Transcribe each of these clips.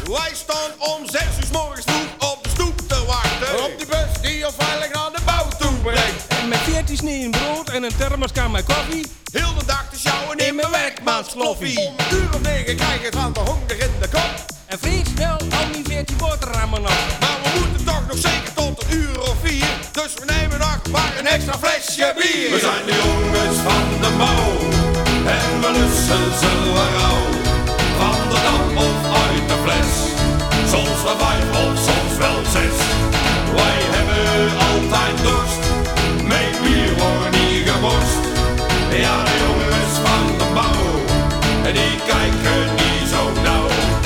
Wij staan om 6 uur 's morgens vroeg op de stoep te wachten. Op die bus die ons veilig naar de bouw toe brengt. En met 14 sneeën brood en een thermoskan met koffie. Heel de dag te sjouwen in mijn werkmansloffie. Om 9:00 krijg je van de honger in de kop. En vreet snel al die 14 boterhammen op. Maar we moeten toch nog zeker tot 1:04. Dus we nemen nog maar een extra flesje bier. We zijn de jongens van de mouw. En we lussen ze wel rauw. Van de dam of uit de fles. Soms wel 5 of soms wel 6. Wij hebben altijd dorst. Met bier wordt niet gemorst. Ja, de jongens van de mouw. En die kijken niet zo nauw.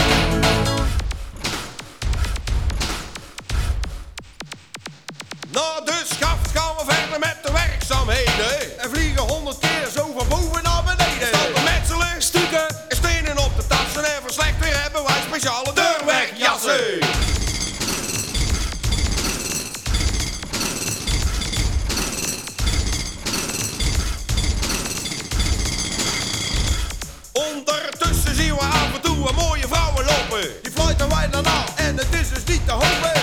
Na de schaft gaan we verder met de werkzaamheden. En vliegen 100 keer zo van boven naar beneden. Staan te metselen, stukken en stenen op de tassen. En voor slecht weer hebben wij speciale deurwegjassen. Ondertussen zien we af en toe een mooie vrouwen lopen. Die fluiten wij dan na en het is dus niet te hopen.